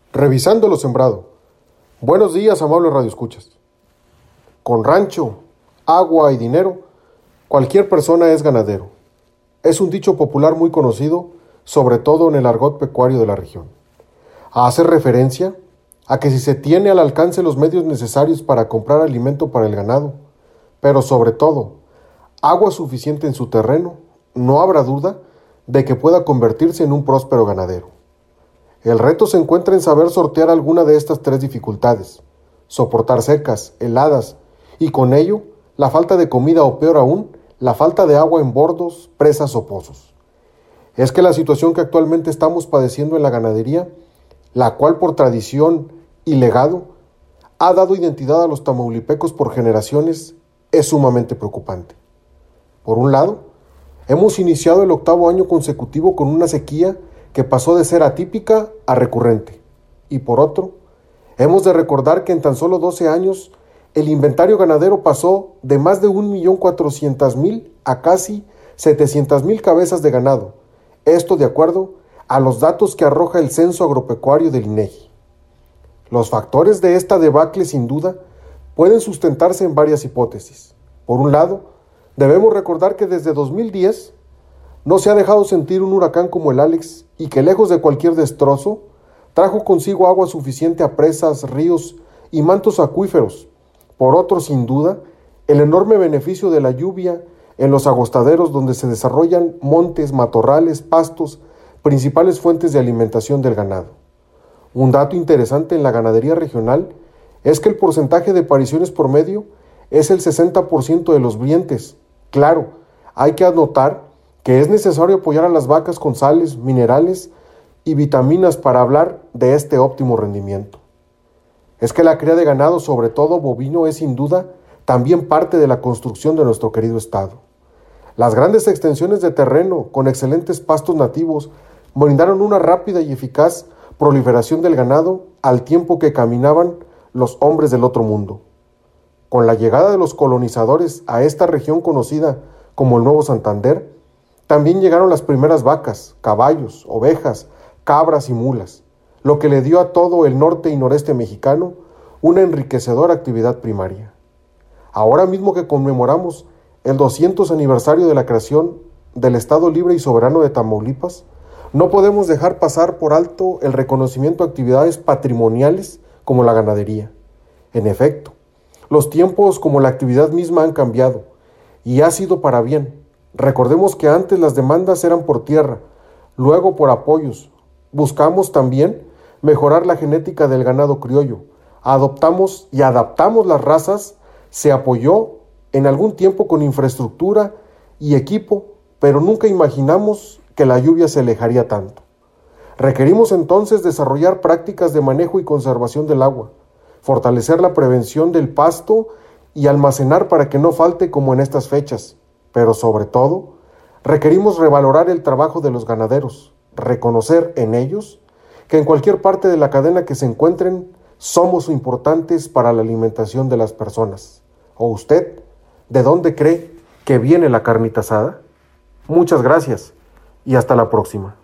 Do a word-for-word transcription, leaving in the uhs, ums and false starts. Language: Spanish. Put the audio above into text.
Revisando lo sembrado. Buenos días, amables radioescuchas. Con rancho, agua y dinero, cualquier persona es ganadero. Es un dicho popular muy conocido, sobre todo en el argot pecuario de la región. Hace referencia a que si se tiene al alcance los medios necesarios para comprar alimento para el ganado, pero sobre todo, agua suficiente en su terreno, no habrá duda de que pueda convertirse en un próspero ganadero. El reto se encuentra en saber sortear alguna de estas tres dificultades, soportar secas, heladas, y con ello, la falta de comida o peor aún, la falta de agua en bordos, presas o pozos. Es que la situación que actualmente estamos padeciendo en la ganadería, la cual por tradición y legado ha dado identidad a los tamaulipecos por generaciones, es sumamente preocupante. Por un lado, hemos iniciado el octavo año consecutivo con una sequía que pasó de ser atípica a recurrente. Y por otro, hemos de recordar que en tan solo doce años, el inventario ganadero pasó de más de un millón cuatrocientas mil a casi setecientas mil cabezas de ganado. Esto de acuerdo a los datos que arroja el Censo Agropecuario del INEGI. Los factores de esta debacle, sin duda, pueden sustentarse en varias hipótesis. Por un lado, debemos recordar que desde dos mil diez no se ha dejado sentir un huracán como el Alex y que lejos de cualquier destrozo, trajo consigo agua suficiente a presas, ríos y mantos acuíferos. Por otro, sin duda, el enorme beneficio de la lluvia en los agostaderos donde se desarrollan montes, matorrales, pastos, principales fuentes de alimentación del ganado. Un dato interesante en la ganadería regional es que el porcentaje de pariciones por medio es el sesenta por ciento de los brientes. Claro, hay que anotar que es necesario apoyar a las vacas con sales, minerales y vitaminas para hablar de este óptimo rendimiento. Es que la cría de ganado, sobre todo bovino, es sin duda también parte de la construcción de nuestro querido estado. Las grandes extensiones de terreno con excelentes pastos nativos brindaron una rápida y eficaz proliferación del ganado al tiempo que caminaban los hombres del otro mundo. Con la llegada de los colonizadores a esta región conocida como el Nuevo Santander, también llegaron las primeras vacas, caballos, ovejas, cabras y mulas, lo que le dio a todo el norte y noreste mexicano una enriquecedora actividad primaria. Ahora mismo que conmemoramos el doscientos aniversario de la creación del Estado Libre y Soberano de Tamaulipas, no podemos dejar pasar por alto el reconocimiento a actividades patrimoniales como la ganadería. En efecto, los tiempos como la actividad misma han cambiado, y ha sido para bien. Recordemos que antes las demandas eran por tierra, luego por apoyos. Buscamos también mejorar la genética del ganado criollo. Adoptamos y adaptamos las razas, se apoyó en algún tiempo con infraestructura y equipo, pero nunca imaginamos que la lluvia se alejaría tanto. Requerimos entonces desarrollar prácticas de manejo y conservación del agua, fortalecer la prevención del pasto y almacenar para que no falte como en estas fechas. Pero sobre todo, requerimos revalorar el trabajo de los ganaderos, reconocer en ellos que en cualquier parte de la cadena que se encuentren, somos importantes para la alimentación de las personas. ¿O usted, de dónde cree que viene la carnita asada? Muchas gracias y hasta la próxima.